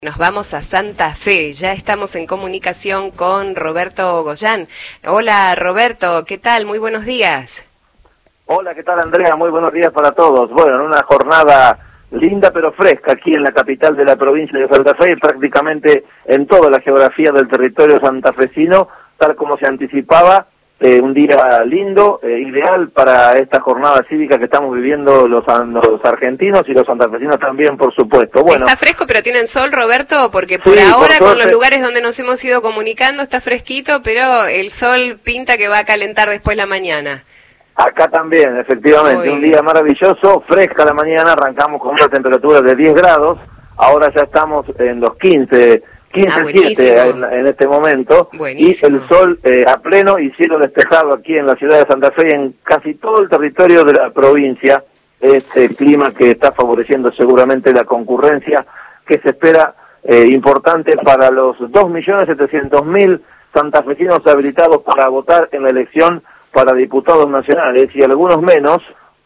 Nos vamos a Santa Fe, ya estamos en comunicación con Roberto Goyán. Hola Roberto, ¿qué tal? Muy buenos días. Hola, ¿qué tal Andrea? Muy buenos días para todos. Bueno, en una jornada linda pero fresca aquí en la capital de la provincia de Santa Fe y prácticamente en toda la geografía del territorio santafesino, tal como se anticipaba, un día lindo, ideal para esta jornada cívica que estamos viviendo los argentinos y los santafesinos también, por supuesto. Bueno, ¿está fresco pero tienen sol, Roberto? Porque por sí, ahora por con los suerte, lugares donde nos hemos ido comunicando está fresquito, pero el sol pinta que va a calentar después la mañana. acá también, efectivamente, Muy un bien. día maravilloso, fresca la mañana, arrancamos con una temperatura de 10 grados, ahora ya estamos en los 15, 7 buenísimo. en este momento, Buenísimo. y el sol a pleno y cielo despejado aquí en la ciudad de Santa Fe y en casi todo el territorio de la provincia, este clima que está favoreciendo seguramente la concurrencia que se espera importante para los 2.700.000 santafesinos habilitados para votar en la elección para diputados nacionales y algunos menos,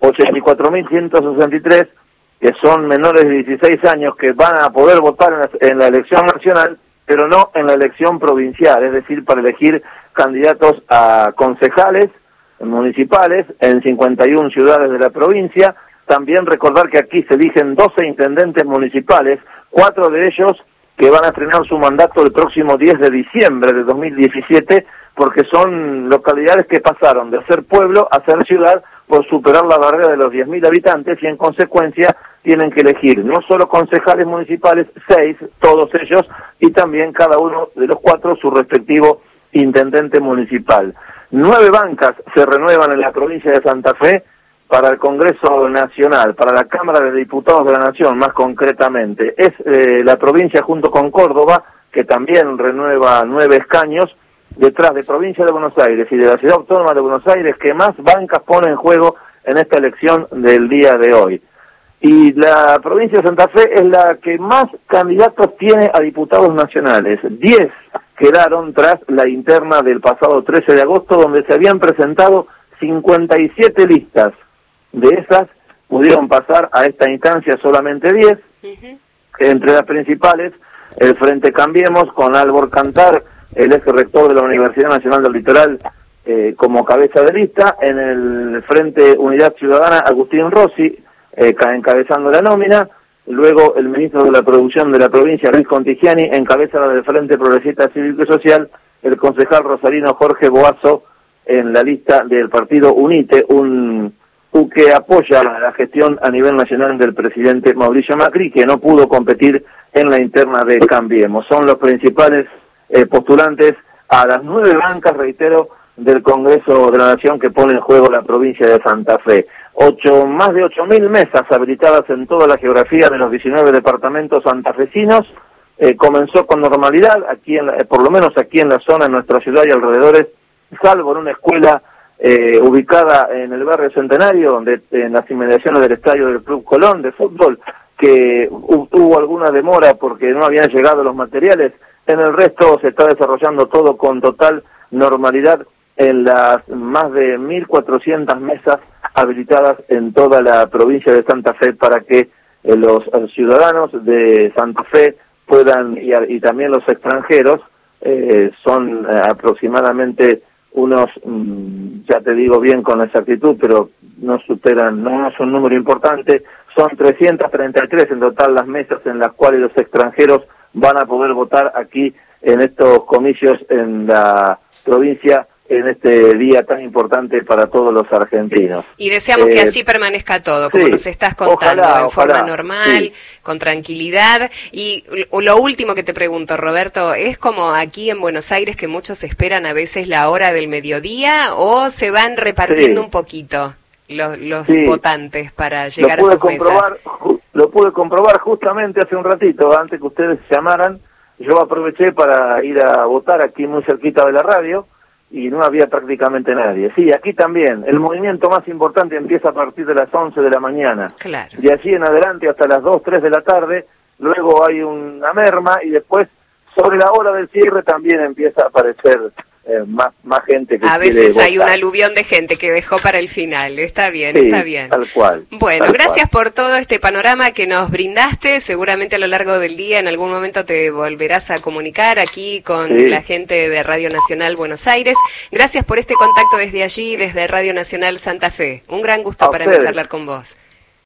84.163, que son menores de 16 años, que van a poder votar en la elección nacional, pero no en la elección provincial, es decir, para elegir candidatos a concejales municipales en 51 ciudades de la provincia. También recordar que aquí se eligen 12 intendentes municipales, 4 de ellos que van a estrenar su mandato el próximo 10 de diciembre de 2017, porque son localidades que pasaron de ser pueblo a ser ciudad por superar la barrera de los 10.000 habitantes y en consecuencia tienen que elegir no solo concejales municipales, 6, todos ellos, y también cada uno de los 4 su respectivo intendente municipal. 9 bancas se renuevan en la provincia de Santa Fe para el Congreso Nacional, para la Cámara de Diputados de la Nación, más concretamente. Es la provincia junto con Córdoba, que también renueva 9 escaños, detrás de Provincia de Buenos Aires y de la Ciudad Autónoma de Buenos Aires, que más bancas pone en juego en esta elección del día de hoy. Y la provincia de Santa Fe es la que más candidatos tiene a diputados nacionales. 10 quedaron tras la interna del pasado 13 de agosto, donde se habían presentado 57 listas. De esas pudieron pasar a esta instancia solamente 10, entre las principales, el Frente Cambiemos, con Albor Cantar, el ex rector de la Universidad Nacional del Litoral, como cabeza de lista. En el Frente Unidad Ciudadana, Agustín Rossi, encabezando la nómina. Luego el ministro de la Producción de la provincia, Luis Contigiani, encabeza la del Frente Progresista Cívico y Social. El concejal rosarino Jorge Boazo en la lista del partido UNITE, un que apoya la gestión a nivel nacional del presidente Mauricio Macri, que no pudo competir en la interna de Cambiemos. Son los principales postulantes a las 9 bancas, reitero, del Congreso de la Nación que pone en juego la provincia de Santa Fe. Más de 8.000 mesas habilitadas en toda la geografía de los 19 departamentos santafesinos. Comenzó con normalidad, aquí por lo menos aquí en la zona, en nuestra ciudad y alrededores, salvo en una escuela ubicada en el barrio Centenario, donde en las inmediaciones del estadio del Club Colón de fútbol, que hubo alguna demora porque no habían llegado los materiales. En el resto se está desarrollando todo con total normalidad en las más de 1.400 mesas habilitadas en toda la provincia de Santa Fe para que los ciudadanos de Santa Fe puedan, y también los extranjeros, son aproximadamente unos, ya te digo bien con exactitud, pero no superan, no es un número importante, son 333 en total las mesas en las cuales los extranjeros van a poder votar aquí en estos comicios en la provincia en este día tan importante para todos los argentinos. Y deseamos que así permanezca todo, como sí, nos estás contando, en forma normal, sí, con tranquilidad. Y lo último que te pregunto, Roberto, ¿es como aquí en Buenos Aires que muchos esperan a veces la hora del mediodía o se van repartiendo un poquito los votantes para llegar a sus mesas? Lo pude comprobar justamente hace un ratito, antes que ustedes llamaran. Yo aproveché para ir a votar aquí muy cerquita de la radio y no había prácticamente nadie. Sí, aquí también. El movimiento más importante empieza a partir de las 11 de la mañana. Claro. De allí en adelante hasta las 2, 3 de la tarde. Luego hay una merma y después, sobre la hora del cierre, también empieza a aparecer más gente que a quiere veces votar. hay un aluvión de gente que dejó para el final. Está bien, Sí, está bien. tal cual. Bueno, tal gracias cual. por todo este panorama que nos brindaste. Seguramente a lo largo del día en algún momento te volverás a comunicar aquí con la gente de Radio Nacional Buenos Aires. Gracias por este contacto desde allí, desde Radio Nacional Santa Fe. Un gran gusto para mí charlar con vos.